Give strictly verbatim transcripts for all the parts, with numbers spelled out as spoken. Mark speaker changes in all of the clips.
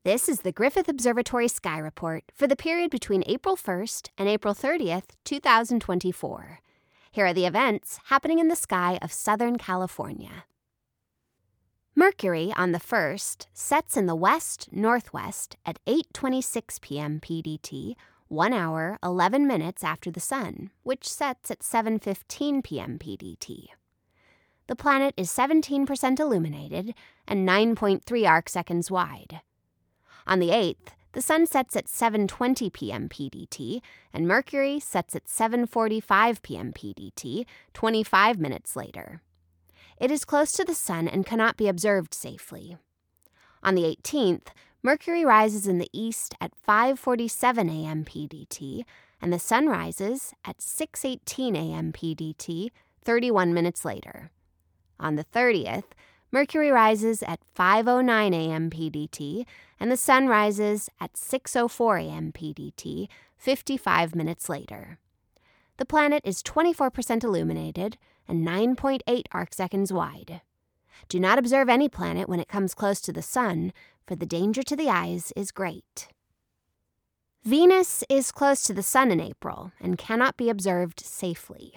Speaker 1: This is the Griffith Observatory Sky Report for the period between April first and April thirtieth, two thousand twenty-four. Here are the events happening in the sky of Southern California. Mercury on the first sets in the west-northwest at eight twenty-six p.m. P D T, one hour, eleven minutes after the Sun, which sets at seven fifteen p.m. P D T. The planet is seventeen percent illuminated and nine point three arcseconds wide. On the eighth, the Sun sets at seven twenty p.m. P D T, and Mercury sets at seven forty-five p.m. P D T, twenty-five minutes later. It is close to the Sun and cannot be observed safely. On the eighteenth, Mercury rises in the east at five forty-seven a.m. P D T, and the Sun rises at six eighteen a.m. P D T, thirty-one minutes later. On the thirtieth, Mercury rises at five oh nine a.m. P D T, and the Sun rises at six oh four a.m. P D T, fifty-five minutes later. The planet is twenty-four percent illuminated and nine point eight arcseconds wide. Do not observe any planet when it comes close to the Sun, for the danger to the eyes is great. Venus is close to the Sun in April and cannot be observed safely.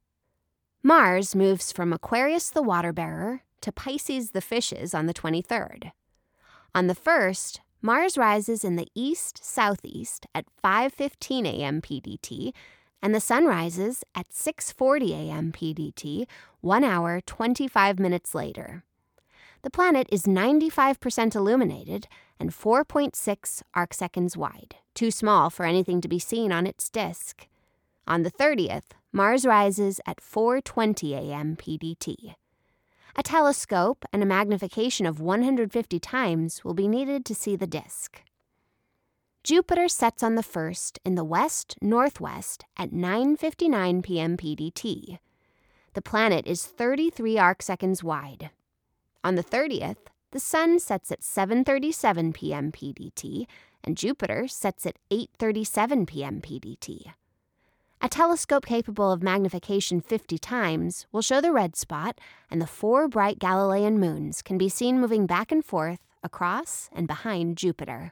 Speaker 1: Mars moves from Aquarius the water bearer to Pisces the fishes on the twenty-third. On the first, Mars rises in the east-southeast at five fifteen a.m. P D T, and the Sun rises at six forty a.m. P D T, one hour, twenty-five minutes later. The planet is ninety-five percent illuminated and four point six arcseconds wide, too small for anything to be seen on its disk. On the thirtieth, Mars rises at four twenty a.m. P D T. A telescope and a magnification of one hundred fifty times will be needed to see the disk. Jupiter sets on the first in the west-northwest at nine fifty-nine p.m. P D T. The planet is thirty-three arcseconds wide. On the thirtieth, the Sun sets at seven thirty-seven p.m. P D T, and Jupiter sets at eight thirty-seven p.m. P D T. A telescope capable of magnification fifty times will show the red spot, and the four bright Galilean moons can be seen moving back and forth across and behind Jupiter.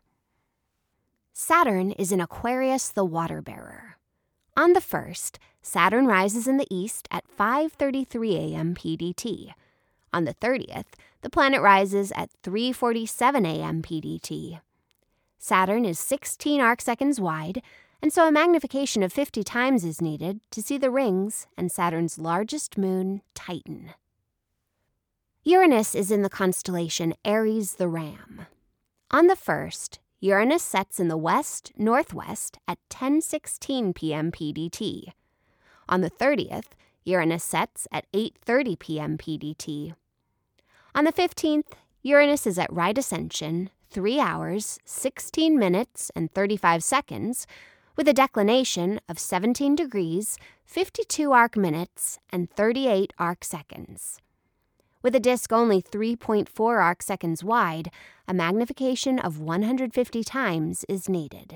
Speaker 1: Saturn is in Aquarius the water bearer. On the first, Saturn rises in the east at five thirty-three a.m. P D T. On the thirtieth, the planet rises at three forty-seven a.m. P D T. Saturn is sixteen arcseconds wide, and so a magnification of fifty times is needed to see the rings and Saturn's largest moon, Titan. Uranus is in the constellation Aries the Ram. On the first, Uranus sets in the west-northwest at ten sixteen p.m. P D T. On the thirtieth, Uranus sets at eight thirty p.m. P D T. On the fifteenth, Uranus is at right ascension, three hours, sixteen minutes, and thirty-five seconds, with a declination of seventeen degrees, fifty-two arc minutes, and thirty-eight arc seconds. With a disk only three point four arcseconds wide, a magnification of one hundred fifty times is needed.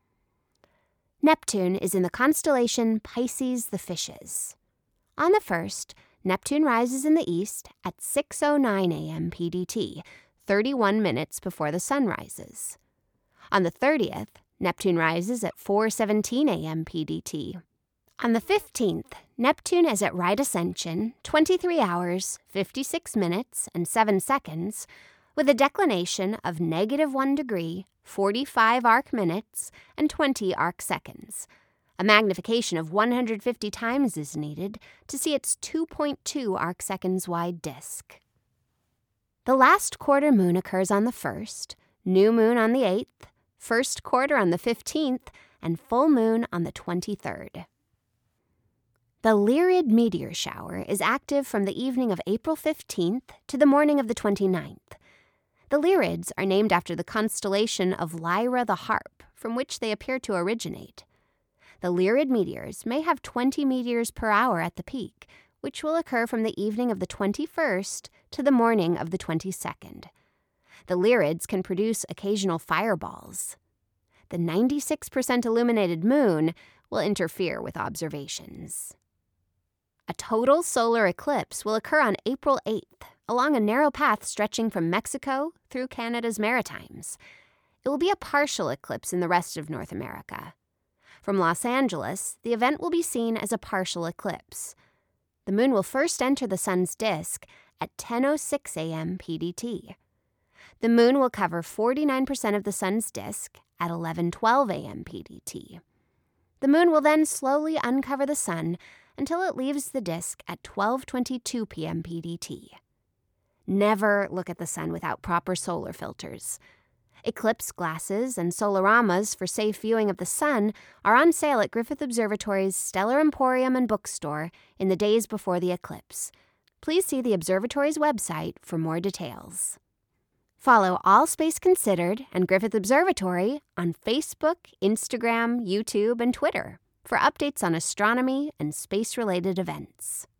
Speaker 1: Neptune is in the constellation Pisces the fishes. On the first, Neptune rises in the east at six oh nine a.m. P D T, thirty-one minutes before the Sun rises. On the thirtieth, Neptune rises at four seventeen a.m. P D T. On the fifteenth, Neptune is at right ascension, twenty-three hours, fifty-six minutes, and seven seconds, with a declination of negative one degree, forty-five arc minutes, and twenty arc seconds. A magnification of one hundred fifty times is needed to see its two point two arcseconds wide disk. The last quarter moon occurs on the first, new moon on the eighth, first quarter on the fifteenth, and full moon on the twenty-third. The Lyrid meteor shower is active from the evening of April fifteenth to the morning of the twenty-ninth. The Lyrids are named after the constellation of Lyra the Harp, from which they appear to originate. The Lyrid meteors may have twenty meteors per hour at the peak, which will occur from the evening of the twenty-first to the morning of the twenty-second. The Lyrids can produce occasional fireballs. The ninety-six percent illuminated moon will interfere with observations. A total solar eclipse will occur on April eighth along a narrow path stretching from Mexico through Canada's Maritimes. It will be a partial eclipse in the rest of North America. From Los Angeles, the event will be seen as a partial eclipse. The moon will first enter the sun's disk at ten oh six a.m. P D T. The moon will cover forty-nine percent of the sun's disk at eleven twelve a.m. P D T. The moon will then slowly uncover the sun until it leaves the disk at twelve twenty-two p.m. P D T. Never look at the sun without proper solar filters. Eclipse glasses and solaramas for safe viewing of the sun are on sale at Griffith Observatory's Stellar Emporium and Bookstore in the days before the eclipse. Please see the observatory's website for more details. Follow All Space Considered and Griffith Observatory on Facebook, Instagram, YouTube, and Twitter for updates on astronomy and space-related events.